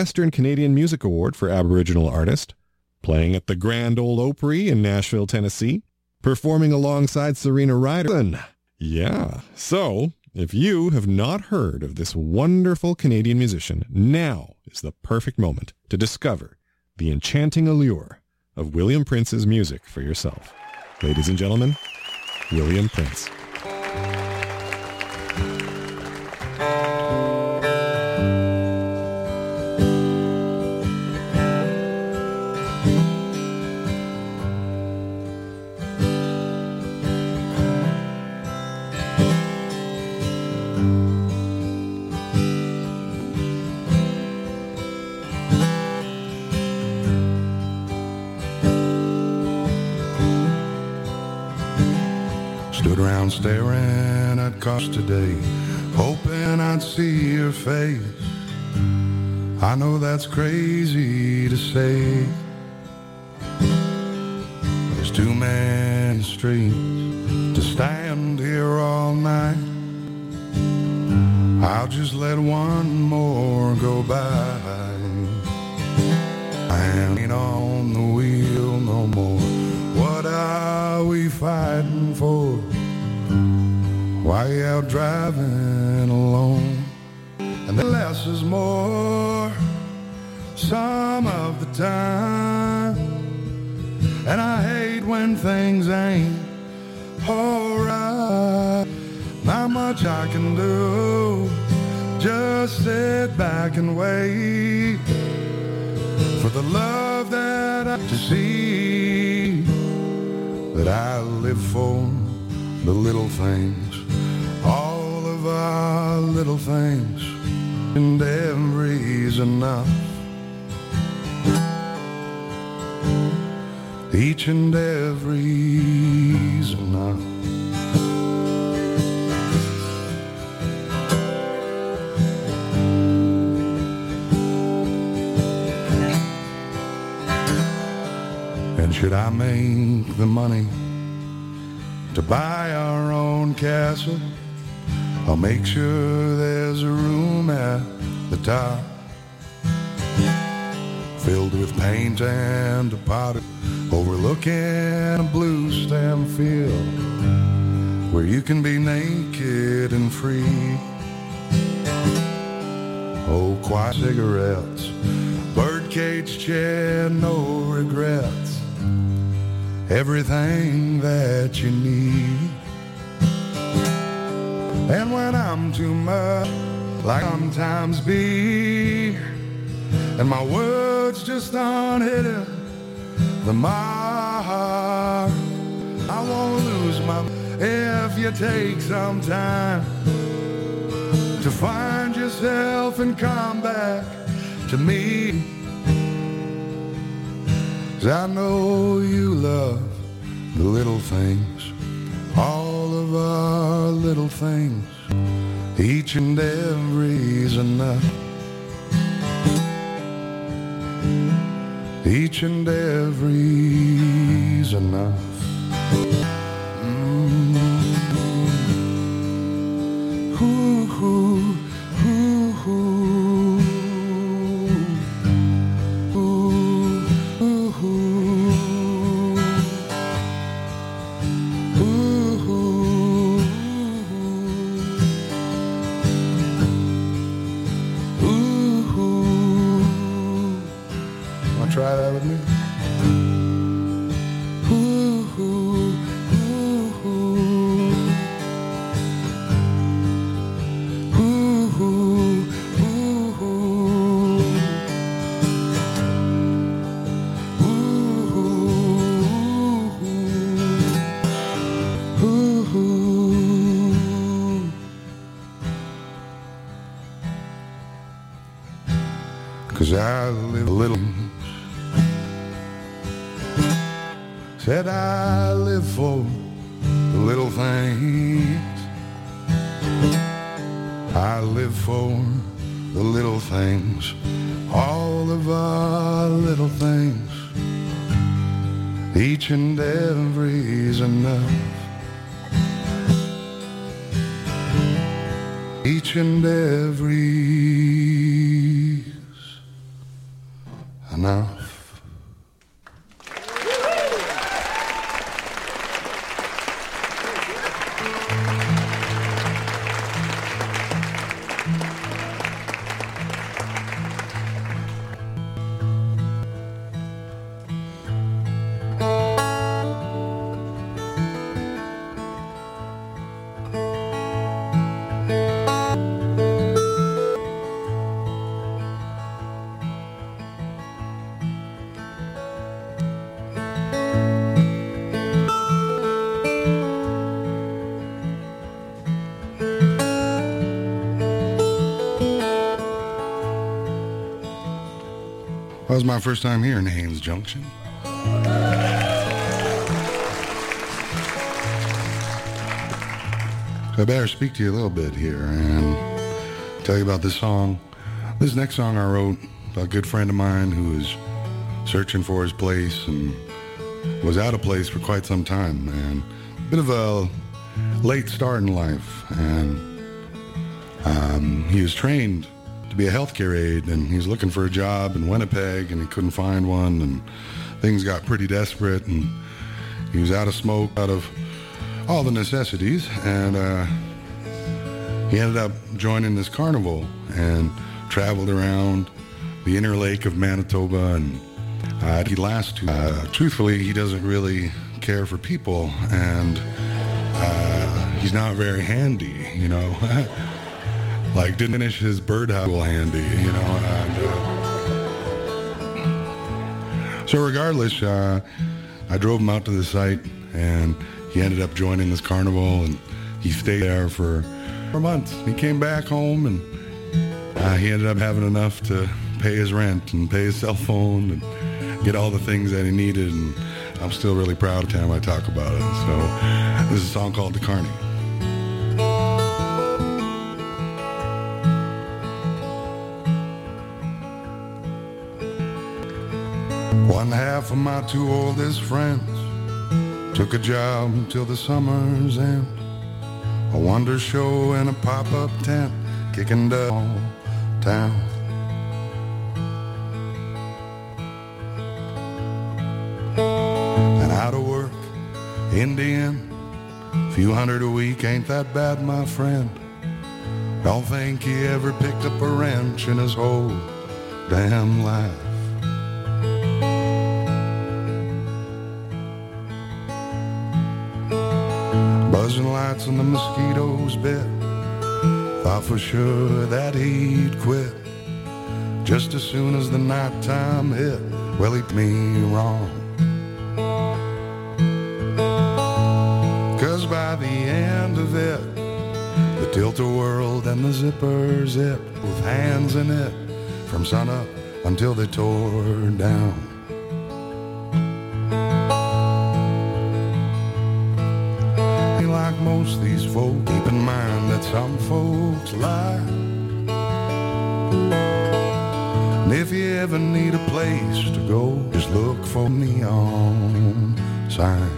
Western Canadian Music Award for Aboriginal Artist, playing at the Grand Ole Opry in Nashville, Tennessee, performing alongside Serena Ryder. Yeah, so if you have not heard of this wonderful Canadian musician, now is the perfect moment to discover the enchanting allure of William Prince's music for yourself. Ladies and gentlemen, William Prince. Staring at cars today, hoping I'd see your face. I know that's crazy to say. There's too many streets to stand here all night. I'll just let one more go by. I ain't on the wheel no more. What are we fighting for? Why you out driving alone? And the less is more some of the time. And I hate when things ain't alright. Not much I can do, just sit back and wait for the love that I to see, that I live for the little things. All of our little things, and every's enough. Each and every's enough. And should I make the money to buy our own castle, I'll make sure there's a room at the top, filled with paint and a pot, overlooking a blue stem field where you can be naked and free. Oh, quiet cigarettes, birdcage chair, no regrets, everything that you need. And when I'm too much, like sometimes be, and my words just aren't hitting the mark, I won't lose my, if you take some time to find yourself and come back to me. 'Cause I know you love the little things, all of our little things, each and every's enough. Each and every's enough. Ooh, ooh, ooh, ooh. Try that with me. Ooh, ooh, ooh, ooh. Ooh, ooh, ooh, ooh. Ooh, ooh, ooh. 'Cause I live a little. Said I live for the little things. I live for the little things, all of our little things, each and every's enough. Each and every's enough. That was my first time here in Haines Junction. So I better speak to you a little bit here and tell you about this song. This next song I wrote about a good friend of mine who was searching for his place and was out of place for quite some time, and a bit of a late start in life. And he was trained to be a healthcare aide, and he was looking for a job in Winnipeg, and he couldn't find one, and things got pretty desperate, and he was out of smoke, out of all the necessities, and he ended up joining this carnival and traveled around the inner lake of Manitoba, and he last truthfully, he doesn't really care for people, and he's not very handy, you know. Like, didn't finish his birdhouse handy, you know. And, so regardless, I drove him out to the site, and he ended up joining this carnival, and he stayed there for months. He came back home, and he ended up having enough to pay his rent and pay his cell phone and get all the things that he needed, and I'm still really proud of the time I talk about it. So this is a song called The Carney. One half of my two oldest friends took a job till the summer's end. A wonder show in a pop-up tent, kicking downtown. And out of work, Indian, few hundred a week, ain't that bad, my friend. Don't think he ever picked up a wrench in his whole damn life. Buzzing lights and the mosquitoes bit. Thought for sure that he'd quit just as soon as the nighttime hit. Well, he put me wrong, 'cause by the end of it, the tilt-a-whirl and the zipper zip with hands in it from sunup until they tore down. Like most of these folk, keep in mind that some folks lie. And if you ever need a place to go, just look for neon sign.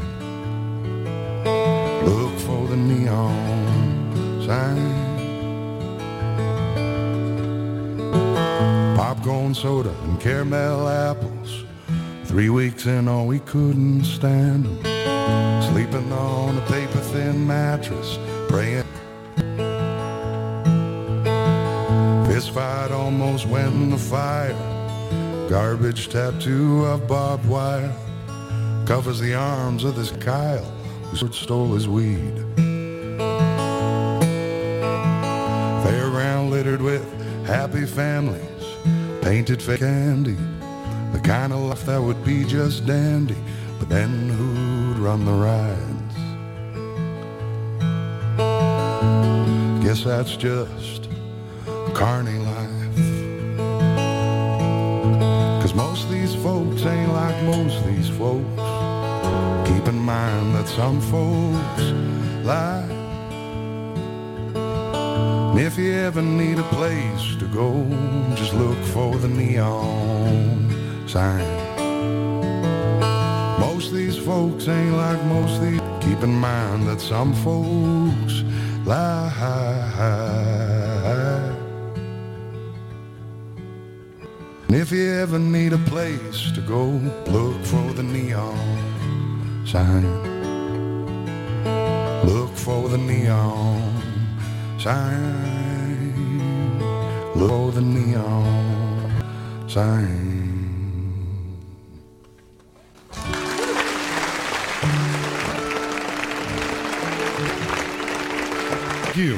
Look for the neon sign. Popcorn soda and caramel apples. 3 weeks in, all we couldn't stand 'em. Sleeping on a paper-thin mattress, praying. Fist fight almost went in the fire. Garbage tattoo of barbed wire covers the arms of this Kyle who stole his weed. Fairground littered with happy families, painted fake candy, the kind of life that would be just dandy. But then who'd run the rides? Guess that's just carny life. 'Cause most of these folks ain't like most of these folks. Keep in mind that some folks lie. And if you ever need a place to go, just look for the neon sign. Most of these folks ain't like most of these. Keep in mind that some folks lie. And if you ever need a place to go, look for the neon sign. Look for the neon sign. Look for the neon sign. Thank you.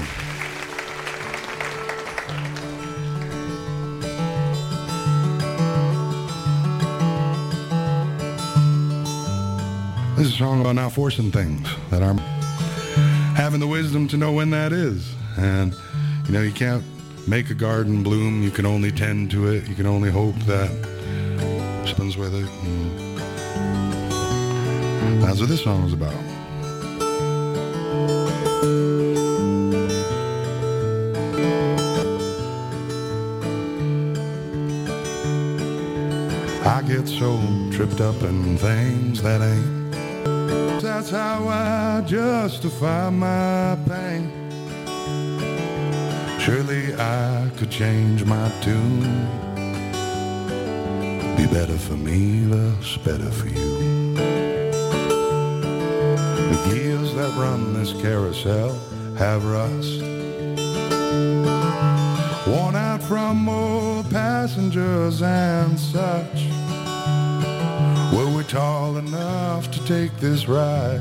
This is a song about not forcing things, that are having the wisdom to know when that is. And, you know, you can't make a garden bloom. You can only tend to it. You can only hope that happens with it. And that's what this song is about. I get so tripped up in things that ain't. That's how I justify my pain. Surely I could change my tune. Be better for me, less better for you. The gears that run this carousel have rust, worn out from old passengers and such. Were we tall enough to take this ride?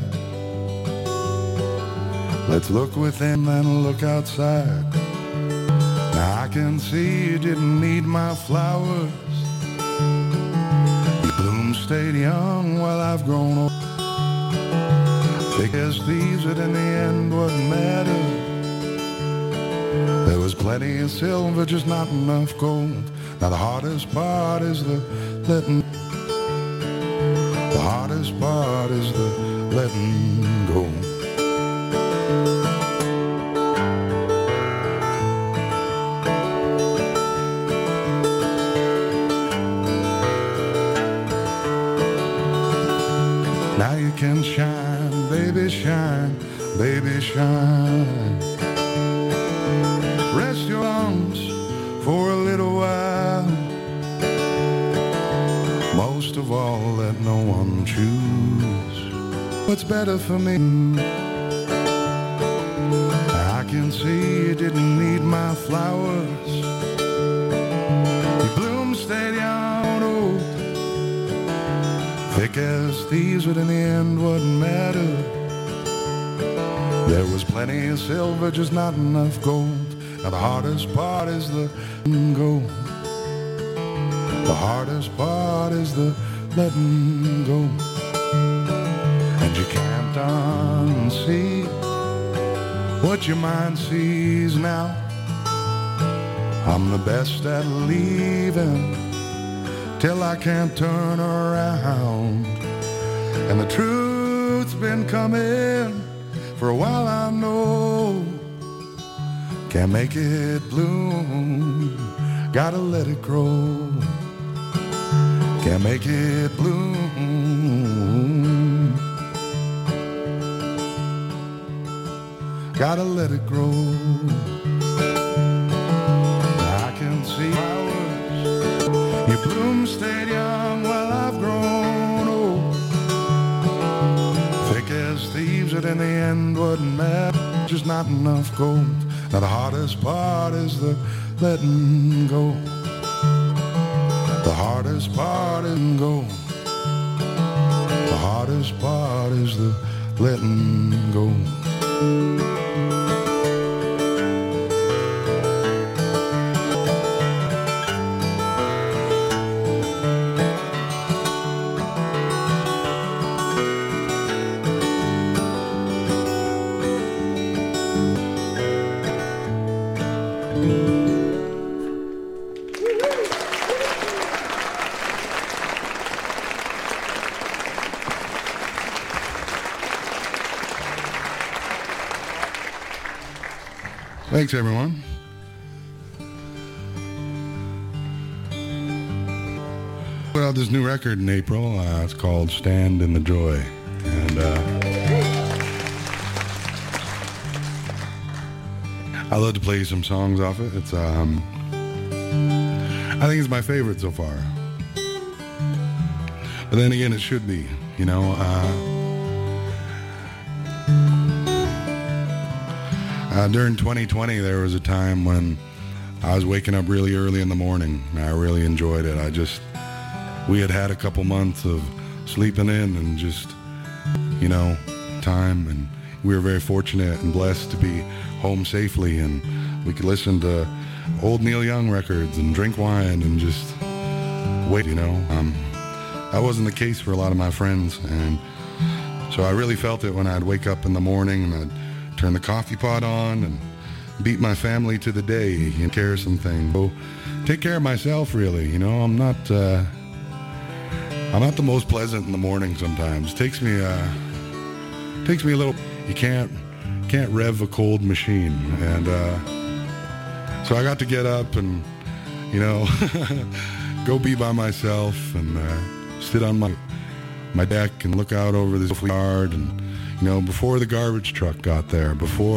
Let's look within and look outside. Now I can see you didn't need my flowers. You bloom stayed young while I've grown old. Because these that in the end wouldn't matter. There was plenty of silver, just not enough gold. Now the hardest part is the letting. The hardest part is the letting go. Now you can shine, baby, shine, baby, shine. Rest your lungs for a little while. Most of all, let no one choose what's better for me. I can see you didn't need my flowers. You bloom stayed young, old, thick as thieves, but in the end wouldn't matter. There was plenty of silver, just not enough gold. Now the hardest part is the go. The hardest part is the letting go. And you can't unsee what your mind sees now. I'm the best at leaving till I can't turn around. And the truth's been coming for a while, I know. Can't make it bloom, gotta let it grow. Can't make it bloom, gotta let it grow. I can see flowers, you bloom stayed young while I've grown old. Thick as thieves that in the end wouldn't matter, just not enough gold. Now the hardest part is the letting go. The hardest part is go. The hardest part is the letting go. Thanks, everyone. Put out this new record in April. It's called Stand in the Joy. And I'd love to play you some songs off it. It's I I think it's my favorite so far. But then again, it should be, you know. During 2020, there was a time when I was waking up really early in the morning. I really enjoyed it. We had a couple months of sleeping in and just, you know, time. And we were very fortunate and blessed to be home safely. And we could listen to old Neil Young records and drink wine and just wait, you know. That wasn't the case for a lot of my friends. And so I really felt it when I'd wake up in the morning and I'd turn the coffee pot on and beat my family to the day and care of some things. So take care of myself, really. You know, I'm not the most pleasant in the morning sometimes. It takes me a little. You can't rev a cold machine, and so I got to get up and, you know, go be by myself and sit on my deck and look out over this yard. And, you know, before the garbage truck got there,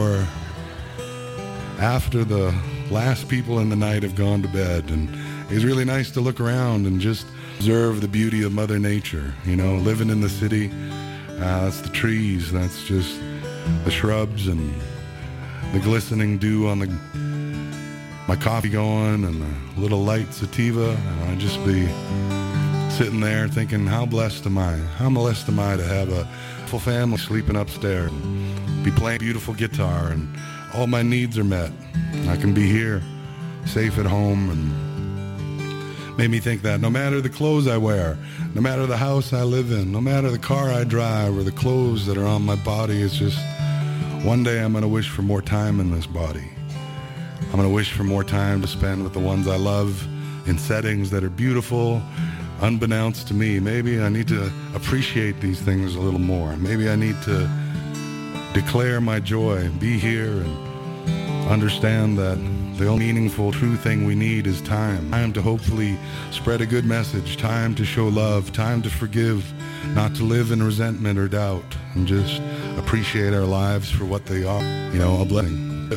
after the last people in the night have gone to bed, and it's really nice to look around and just observe the beauty of Mother Nature. You know, living in the city, that's the trees, that's just the shrubs and the glistening dew on my coffee going and the little light sativa, and I'd just be sitting there thinking, how blessed am I? How blessed am I to have a full family sleeping upstairs and be playing beautiful guitar, and all my needs are met. I can be here, safe at home, and made me think that no matter the clothes I wear, no matter the house I live in, no matter the car I drive or the clothes that are on my body, it's just one day I'm going to wish for more time in this body. I'm going to wish for more time to spend with the ones I love in settings that are beautiful, unbeknownst to me. Maybe I need to appreciate these things a little more. Maybe I need to declare my joy, be here, and understand that the only meaningful, true thing we need is time. Time to hopefully spread a good message, time to show love, time to forgive, not to live in resentment or doubt, and just appreciate our lives for what they are. You know, a blessing.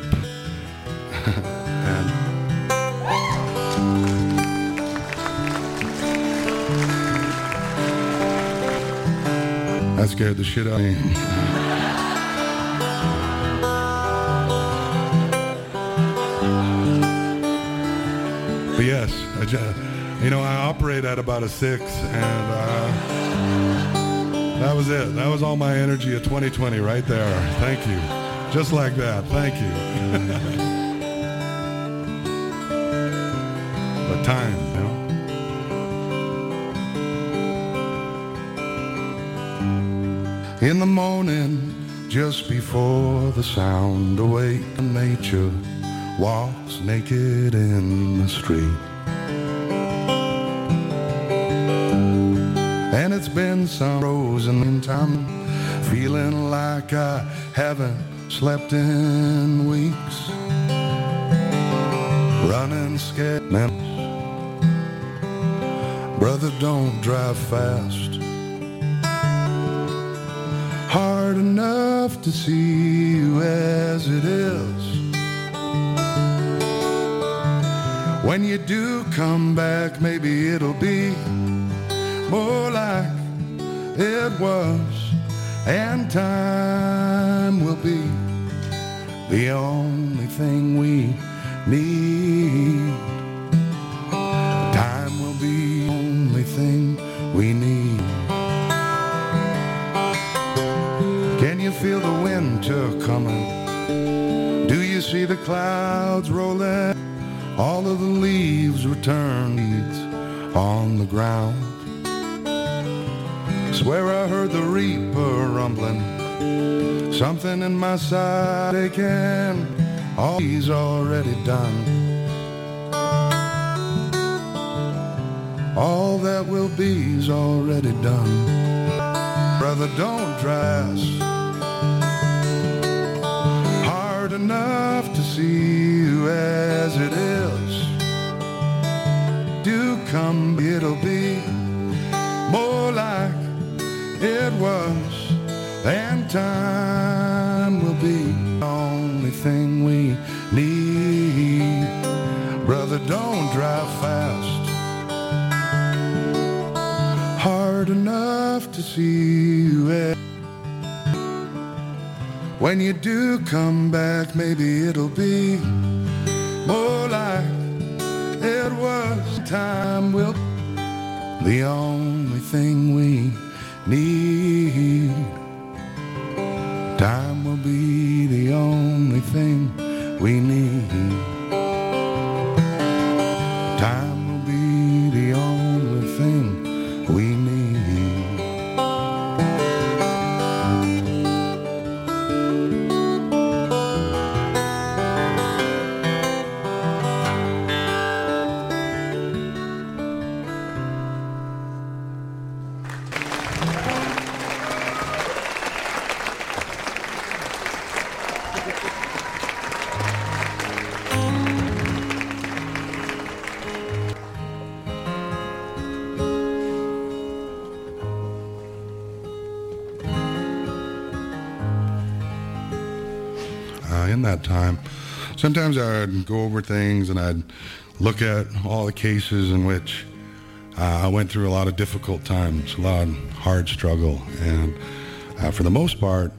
And that scared the shit out of me. But yes, I operate at about a 6, and that was it. That was all my energy of 2020 right there. Thank you. Just like that. Thank you. But time, you know. In the morning, just before the sound awake, nature walks naked in the street. And it's been some frozen time, feeling like I haven't slept in weeks, running scared memories. Brother, don't drive fast, hard enough to see you as it is. When you do come back, maybe it'll be more like it was, and time will be the only thing we need. Time will be the only thing we need. Can you feel the winter coming? Do you see the clouds rolling? All of the leaves return on the ground. Swear I heard the reaper rumbling, something in my side aching. All he's already done. All that will be's already done. Brother, don't drive hard enough to see you as it is. Do come, it'll be more like it was, and time will be the only thing we need. Brother, don't drive fast, cared enough to see you. When you do come back, maybe it'll be more like it was. Time will be the only thing we need. Time will be the only thing we need. Time will be the only thing we need. In that time, sometimes I'd go over things and I'd look at all the cases in which I went through a lot of difficult times, a lot of hard struggle, and for the most part,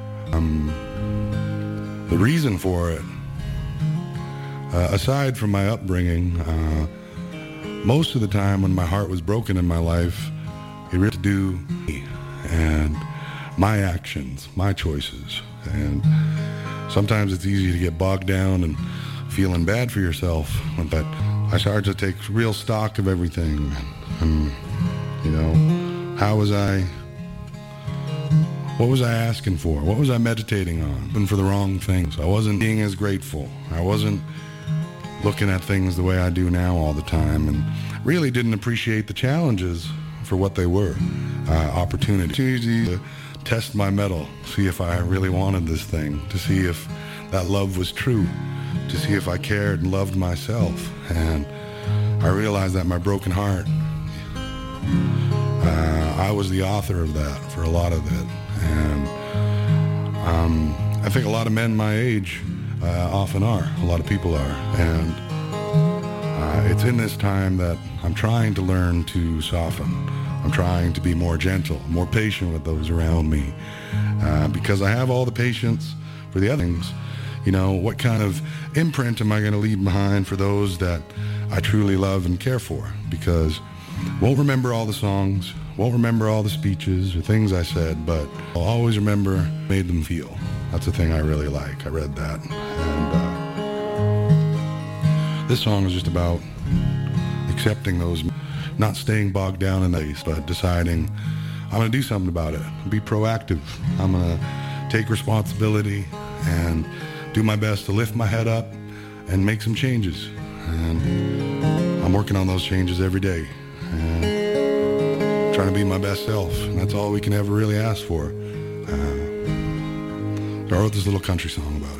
the reason for it, aside from my upbringing, most of the time when my heart was broken in my life, it really had to do with me and my actions, my choices, and sometimes it's easy to get bogged down and feeling bad for yourself, but I started to take real stock of everything. And you know, what was I asking for? What was I meditating on? And for the wrong things. I wasn't being as grateful. I wasn't looking at things the way I do now all the time, and really didn't appreciate the challenges for what they were. Opportunity to test my mettle, see if I really wanted this thing, to see if that love was true, to see if I cared and loved myself. And I realized that my broken heart, I was the author of that for a lot of it. And I think a lot of men my age often are, a lot of people are. And it's in this time that I'm trying to learn to soften. I'm trying to be more gentle, more patient with those around me, because I have all the patience for the other things. You know, what kind of imprint am I going to leave behind for those that I truly love and care for? Because won't remember all the songs, won't remember all the speeches or things I said, but I'll always remember made them feel. That's the thing I really like. I read that. And this song is just about accepting those, not staying bogged down in these, but deciding I'm going to do something about it, be proactive. I'm going to take responsibility and do my best to lift my head up and make some changes. And I'm working on those changes every day and trying to be my best self. And that's all we can ever really ask for. So I wrote this little country song about it.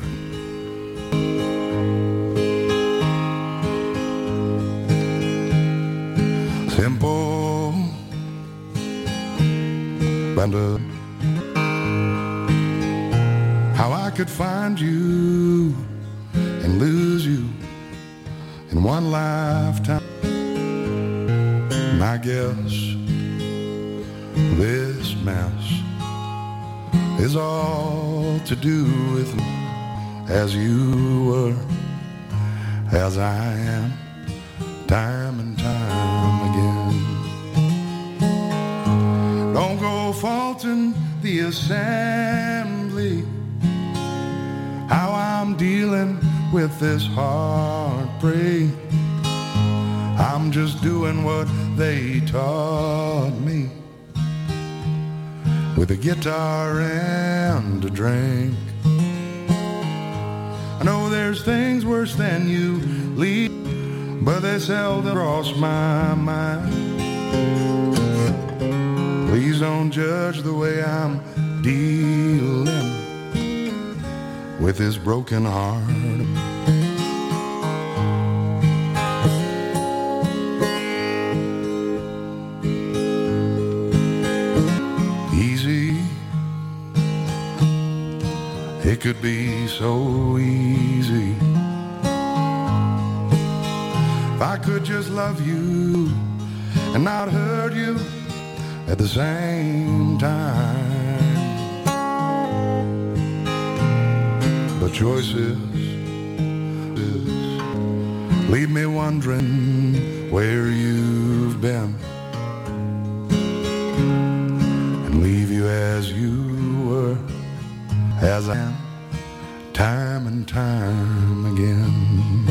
Simple, wonder how I could find you and lose you in one lifetime. And I guess this mess is all to do with me, as you were, as I am, time and time again. Don't go faulting the assembly, how I'm dealing with this heartbreak. I'm just doing what they taught me, with a guitar and a drink. I know there's things worse than you leave, but they seldom cross my mind. Please don't judge the way I'm dealing with this broken heart. Easy, it could be so easy if I could just love you and not hurt you at the same time. The choices leave me wondering where you've been, and leave you as you were, as I am, time and time again.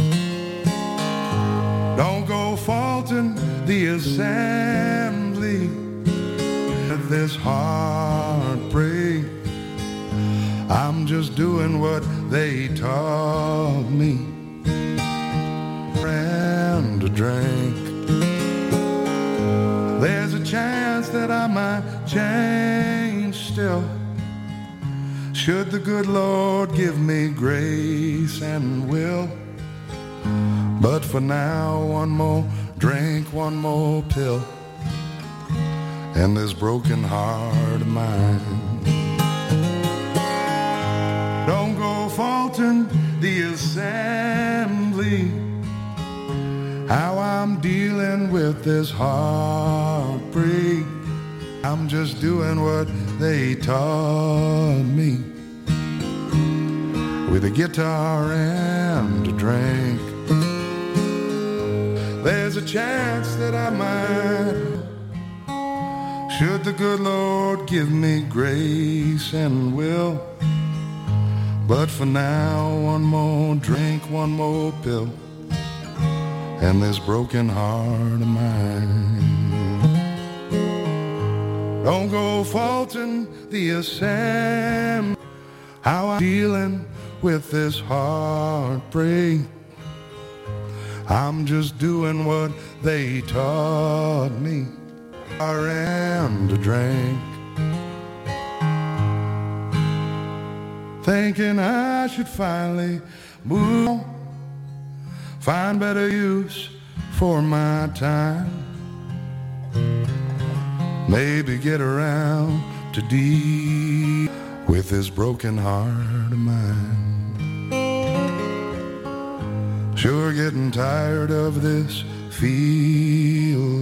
Don't go faulting the assembly of this heartbreak. I'm just doing what they taught me, and a drink. There's a chance that I might change still, should the good Lord give me grace and will. But for now, one more drink, one more pill, and this broken heart of mine. Don't go faulting the assembly, how I'm dealing with this heartbreak. I'm just doing what they taught me, with a guitar and a drink. There's a chance that I might, should the good Lord give me grace and will. But for now, one more drink, one more pill, and this broken heart of mine. Don't go faulting the assembly, how I'm dealing with this heartbreak. I'm just doing what they taught me, and a drink. Thinking I should finally move on, find better use for my time, maybe get around to deal with this broken heart of mine. Sure getting tired of this feel.